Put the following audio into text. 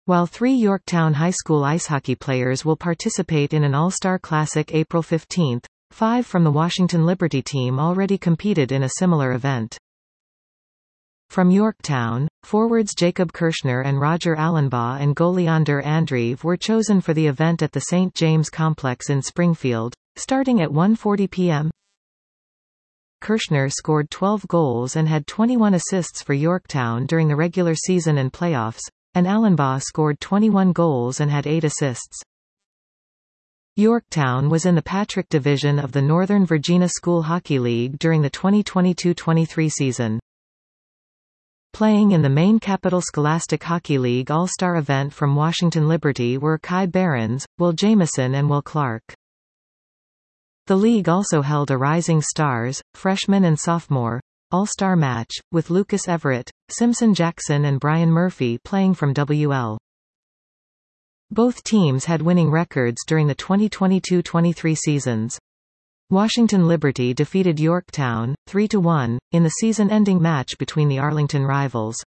While 3 Yorktown High School ice hockey players will participate in an All-Star Classic April 15, 5 from the Washington Liberty team already competed in a similar event. From Yorktown, forwards Jacob Kirschner and Roger Allenbaugh and goalie Ander Andreev were chosen for the event at the St. James Complex in Springfield, starting at 1:40 p.m. Kirschner scored 12 goals and had 21 assists for Yorktown during the regular season and playoffs, and Allenbaugh scored 21 goals and had 8 assists. Yorktown was in the Patrick Division of the Northern Virginia School Hockey League during the 2022-23 season. Playing in the Maine Capital Scholastic Hockey League All-Star event from Washington Liberty were Kai Behrens, Will Jamieson and Will Clark. The league also held a Rising Stars, freshman and sophomore, All-Star match, with Lucas Everett, Simpson Jackson and Brian Murphy playing from WL. Both teams had winning records during the 2022-23 seasons. Washington Liberty defeated Yorktown, 3-1, in the season-ending match between the Arlington rivals.